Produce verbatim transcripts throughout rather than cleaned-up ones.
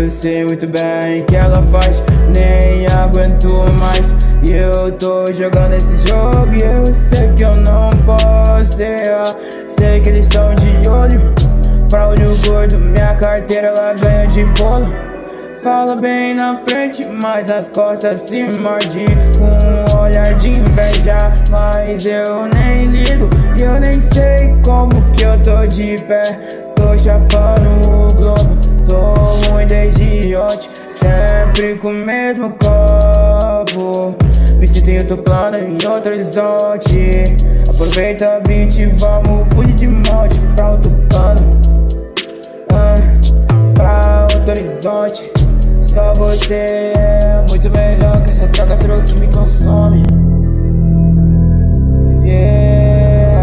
eu sei muito bem que ela faz, nem aguento mais. E eu tô jogando esse jogo e eu sei que eu não posso errar. Sei que eles estão de olho, pra olho gordo, minha carteira ela ganha de bolo. Fala bem na frente, mas nas costas se morde com um olhar de inveja. Mas eu nem ligo e eu nem sei como que eu tô de pé. Tô chapando o globo, tô ruim desde ontem, sempre com o mesmo copo. Me sinto em outro plano, em outro horizonte. Aproveita a beat e vamos fugir de monte pra outro plano, ah, pra outro horizonte. Só você é muito melhor que essa droga troca que me consome. Yeah,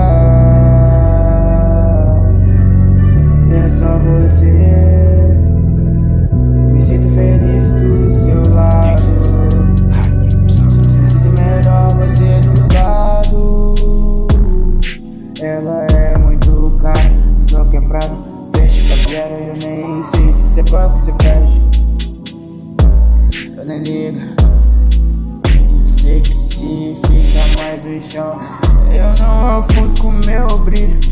é só você. Me sinto feliz do seu lado. Me sinto melhor você do lado. Ela é muito cara, só que é prata. Fecha cadeira, eu nem sei se você banca ou se perde. Eu nem ligo, eu sei que se fica mais no chão, eu não ofusco meu brilho.